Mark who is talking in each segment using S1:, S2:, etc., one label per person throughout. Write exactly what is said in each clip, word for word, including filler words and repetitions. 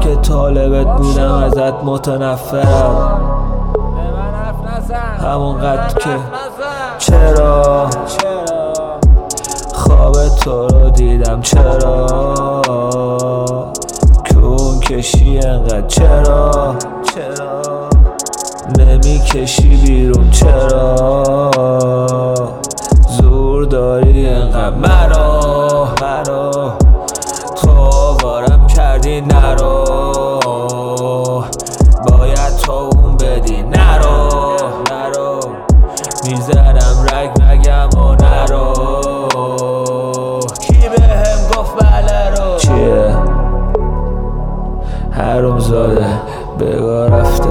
S1: که طالبت بودم ازت متنفرم، همونقدر که چرا خواب تو رو دیدم، چرا کون کشی انقدر، چرا چرا نمی کشی بیرون، چرا زور داری انقدر مرا مرا تو آوارم کردی، نرو باید تو اون بدی، نرو نرو میزنم رگ مگم و نرو کی به هم گفت بله رو چیه حروم زاده بگاه رفته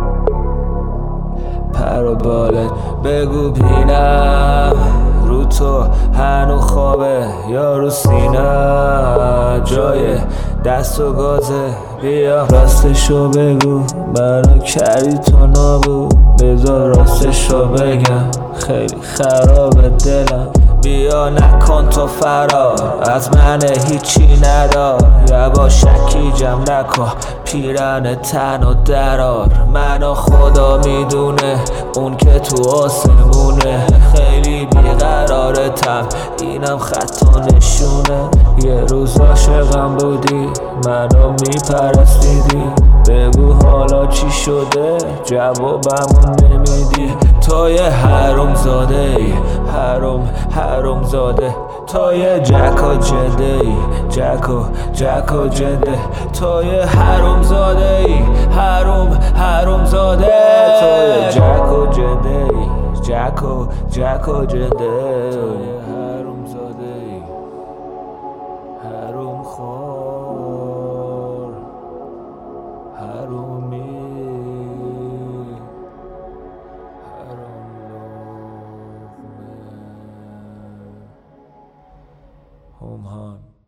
S1: پر و بالت بگو بینم رو تو هنو خوابه یا رو سینه جای دست و گازه، بیا راستشو بگو منو کردی تو نابود، بذار راستشو بگم خیلی خرابه دلم، بیا نکن تو فرار از من هیچی ندار، یواشکی جمع نکن پیرن تن و درار، منو خدا میدونه اون که تو آسمونه، خیلی بیقرارتم اینم خط و نشونه، یه روز عاشقم بودی منو میپرستیدی، بگو حالا چی شده جوابمو نمیدی، تو یه حروم زاده ای حروم حروم زاده، تو یه جک و جده ای جک و جک و جده، تو یه حروم زاده ای حروم حروم زاده، تو یه جک و جده ای جک و جک و جده، تو یه حروم زاده ای حروم خور حرومی حروم لقمه. هومهان